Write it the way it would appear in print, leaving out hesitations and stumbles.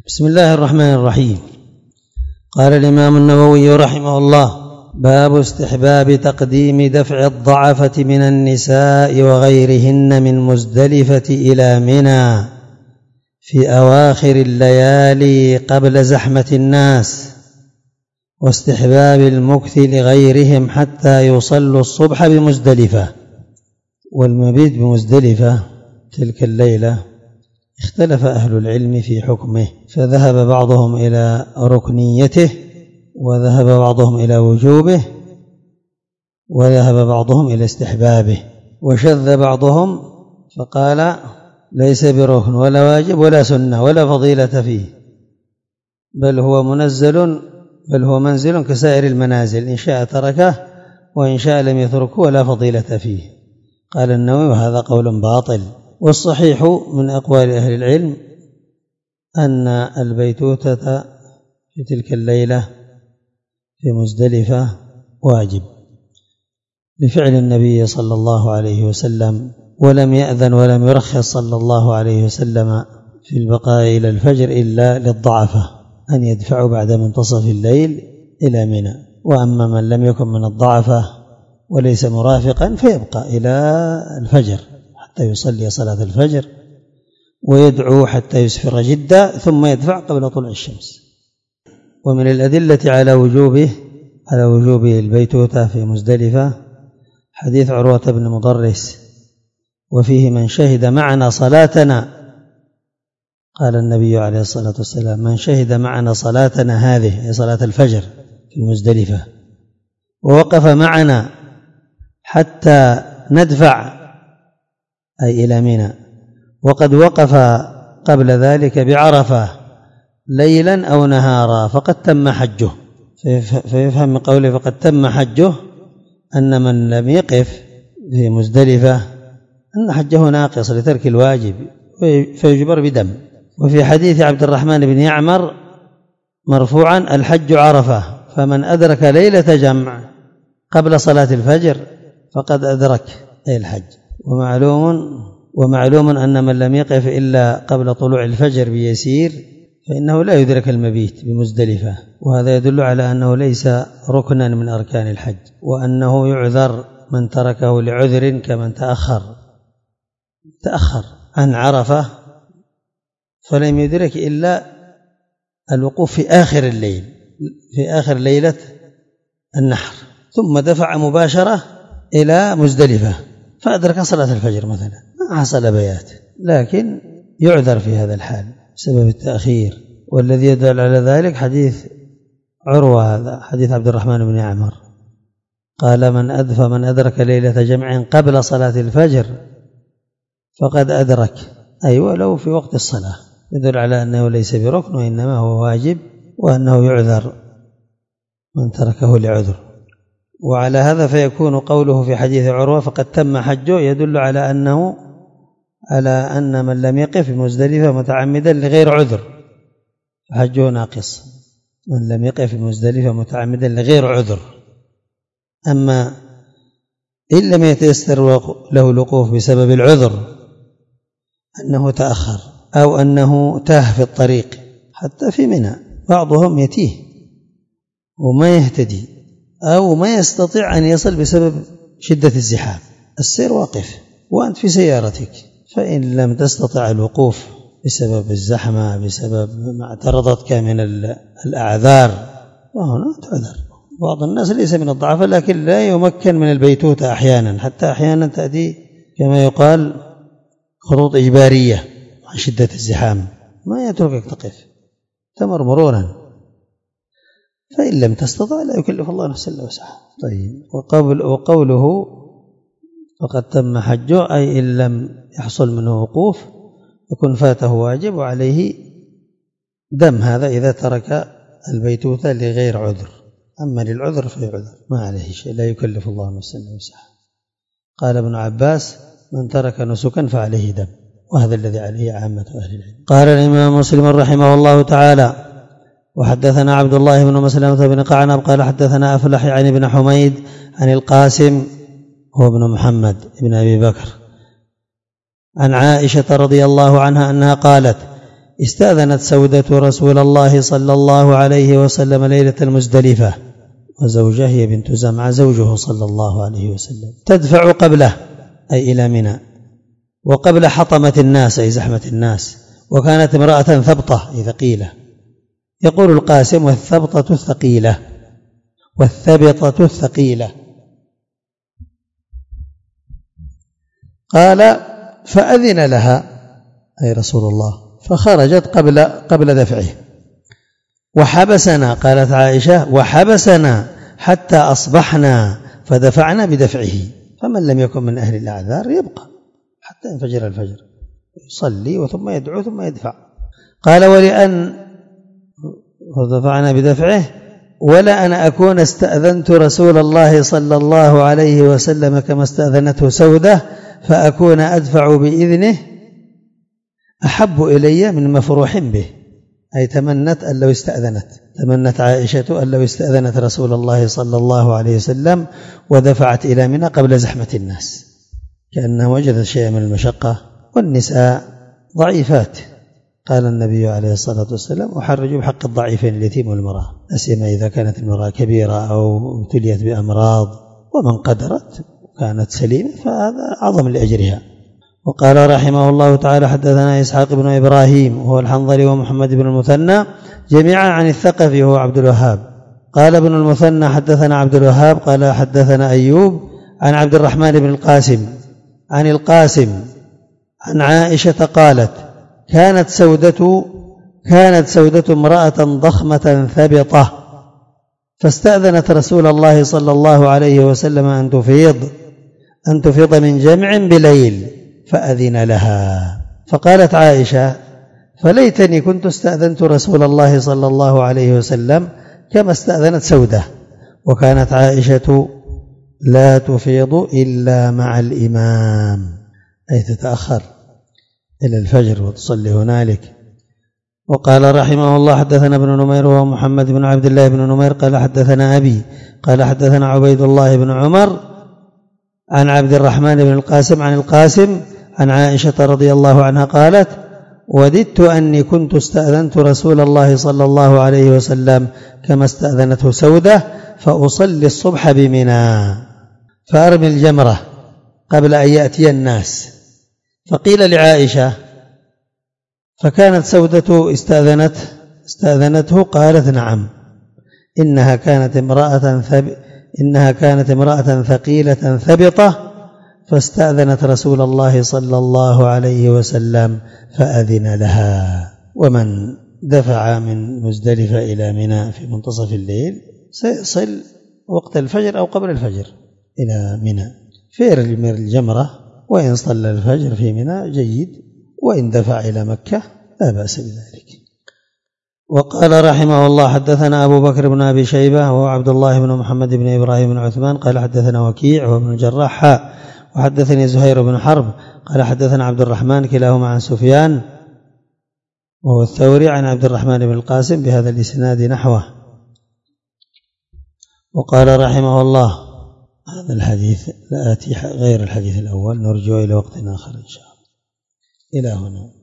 بسم الله الرحمن الرحيم. قال الإمام النووي رحمه الله: باب استحباب تقديم دفع الضعفة من النساء وغيرهن من مزدلفة إلى منى في أواخر الليالي قبل زحمة الناس، واستحباب المكث لغيرهم حتى يصلوا الصبح بمزدلفة. والمبيت بمزدلفة تلك الليلة اختلف أهل العلم في حكمه، فذهب بعضهم إلى ركنيته، وذهب بعضهم إلى وجوبه، وذهب بعضهم إلى استحبابه، وشذ بعضهم فقال ليس بركن ولا واجب ولا سنة ولا فضيلة فيه، بل هو منزل كسائر المنازل، إن شاء تركه وإن شاء لم يتركه ولا فضيلة فيه. قال النووي: وهذا قول باطل. والصحيح من أقوال أهل العلم أن البيتوتة في تلك الليلة في مزدلفة واجب لفعل النبي صلى الله عليه وسلم، ولم يأذن ولم يرخص صلى الله عليه وسلم في البقاء إلى الفجر إلا للضعفة أن يدفعوا بعد منتصف الليل إلى منى. وأما من لم يكن من الضعفة وليس مرافقا فيبقى إلى الفجر حتى يصلي صلاة الفجر ويدعو حتى يسفر جدا ثم يدفع قبل طلوع الشمس. ومن الأدلة على وجوب البيتوتة في مزدلفة حديث عروة بن مضرس: وفيه من شهد معنا صلاتنا، قال النبي عليه الصلاة والسلام: من شهد معنا صلاتنا هذه، أي صلاة الفجر في المزدلفة، ووقف معنا حتى ندفع، أي إلى منى، وقد وقف قبل ذلك بعرفة ليلا أو نهارا فقد تم حجه. فيفهم من قوله فقد تم حجه أن من لم يقف في مزدلفة أن حجه ناقص لترك الواجب فيجبر بدم. وفي حديث عبد الرحمن بن يعمر مرفوعا: الحج عرفة، فمن أدرك ليلة جمع قبل صلاة الفجر فقد أدرك أي الحج. ومعلوم أن من لم يقف إلا قبل طلوع الفجر بيسير فإنه لا يدرك المبيت بمزدلفة، وهذا يدل على أنه ليس ركنا من أركان الحج، وأنه يعذر من تركه لعذر كمن تأخر عن عرفة فلم يدرك إلا الوقوف في آخر الليل، في آخر ليلة النحر، ثم دفع مباشرة إلى مزدلفة فأدرك صلاة الفجر مثلا، ما حصل بيات، لكن يعذر في هذا الحال بسبب التأخير. والذي يدل على ذلك حديث عروة، هذا حديث عبد الرحمن بن يعمر، قال: من أدرك ليلة جمع قبل صلاة الفجر فقد أدرك، أي ولو في وقت الصلاة، يدل على أنه ليس بركن وإنما هو واجب، وأنه يعذر من تركه لعذر. وعلى هذا فيكون قوله في حديث عروة فقد تم حجه يدل على أن من لم يقف في مزدلفة متعمدا لغير عذر حجه ناقص، من لم يقف في مزدلفة متعمدا لغير عذر. أما إن لم يتيسر له الوقوف بسبب العذر، أنه تأخر أو أنه تاه في الطريق، حتى في منى بعضهم يتيه وما يهتدي أو ما يستطيع أن يصل بسبب شدة الزحام، السير واقف وأنت في سيارتك، فإن لم تستطع الوقوف بسبب الزحمة، بسبب ما اعترضتك من الأعذار، وهنا تعذر. بعض الناس ليس من الضعف لكن لا يمكن من البيتوتة أحيانا، حتى أحيانا تأتي كما يقال خروط إجبارية عن شدة الزحام، ما يتركك تقف، تمر مرورا، فإن لم تستطع لا يكلف الله نفسا إلا وسعها. طيب، وقوله فقد تم حجه أي إن لم يحصل منه وقوف يكون فاته واجب وعليه دم، هذا إذا ترك البيتوتة لغير عذر، أما للعذر فيعذر ما عليه شيء، لا يكلف الله نفسا إلا وسعها. قال ابن عباس: من ترك نسكا فعليه دم، وهذا الذي عليه عامة أهل العلم. قال الإمام مسلم رحمه الله تعالى: وحدثنا عبد الله بن مسلمة بن قعنب قال حدثنا أفلح عن ابن حميد عن القاسم هو ابن محمد ابن أبي بكر عن عائشة رضي الله عنها أنها قالت: استأذنت سودة رسول الله صلى الله عليه وسلم ليلة المزدلفة، وزوجها هي بنت زمعة زوجه صلى الله عليه وسلم، تدفع قبله أي إلى منى، وقبل حطمة الناس أي زحمة الناس، وكانت امرأة ثبطة أي ثقيلة. يقول القاسم: والثبطة الثقيلة والثبطة الثقيلة. قال: فأذن لها أي رسول الله، فخرجت قبل دفعه، وحبسنا، قالت عائشة: وحبسنا حتى أصبحنا فدفعنا بدفعه، فمن لم يكن من أهل الأعذار يبقى حتى ينفجر الفجر، يصلي ثم يدعو ثم يدفع. قال: ولأن فدفعنا بدفعه ولا أنا أكون استأذنت رسول الله صلى الله عليه وسلم كما استأذنته سودة فأكون أدفع بإذنه أحب إلي من مفروح به، أي تمنت أن لو استأذنت، تمنت عائشة أن لو استأذنت رسول الله صلى الله عليه وسلم ودفعت إلى منى قبل زحمة الناس، كأنها وجدت شيئا من المشقة. والنساء ضعيفات، قال النبي عليه الصلاة والسلام: أحرج بحق الضعيفين اليتيم والمرأة، أسيما إذا كانت المرأة كبيرة أو ابتليت بأمراض، ومن قدرت وكانت سليمة فهذا أعظم لأجرها. وقال رحمه الله تعالى: حدثنا إسحاق بن إبراهيم وهو الحنظلي ومحمد بن المثنى جميعا عن الثقفي وهو عبد الوهاب. قال ابن المثنى: حدثنا عبد الوهاب قال حدثنا أيوب عن عبد الرحمن بن القاسم عن القاسم عن عائشة قالت: كانت سودة امرأة ضخمة ثبطة، فاستأذنت رسول الله صلى الله عليه وسلم أن تفيض من جمع بليل، فأذن لها. فقالت عائشة: فليتني كنت استأذنت رسول الله صلى الله عليه وسلم كما استأذنت سودة. وكانت عائشة لا تفيض إلا مع الإمام، أي تتأخر إلى الفجر وتصلي هنالك. وقال رحمه الله: حدثنا ابن نمير وهو محمد بن عبد الله بن نمير قال حدثنا أبي قال حدثنا عبيد الله بن عمر عن عبد الرحمن بن القاسم عن القاسم عن عائشة رضي الله عنها قالت: وددت أني كنت استأذنت رسول الله صلى الله عليه وسلم كما استأذنته سودة فأصلي الصبح بمنى فأرمي الجمرة قبل أن يأتي الناس. فقيل لعائشة: فكانت سودة استأذنته؟ قالت: نعم، إنها كانت امرأة ثقيلة ثبطة، فاستأذنت رسول الله صلى الله عليه وسلم فأذن لها. ومن دفع من مزدلفة إلى منى في منتصف الليل سيصل وقت الفجر أو قبل الفجر إلى منى في الجمرة، وإن صلى الفجر في منى جيد، وإن دفع إلى مكة لا بأس بذلك. وقال رحمه الله: حدثنا أبو بكر بن أبي شيبة وهو عبد الله بن محمد بن إبراهيم بن عثمان قال حدثنا وكيع وابن الجراح وحدثني زهير بن حرب قال حدثنا عبد الرحمن كلاهما عن سفيان وهو الثوري عن عبد الرحمن بن القاسم بهذا الإسناد نحوه. وقال رحمه الله: هذا الحديث لا آتي غير الحديث الأول، نرجو إلى وقت آخر إن شاء الله. إلى هنا.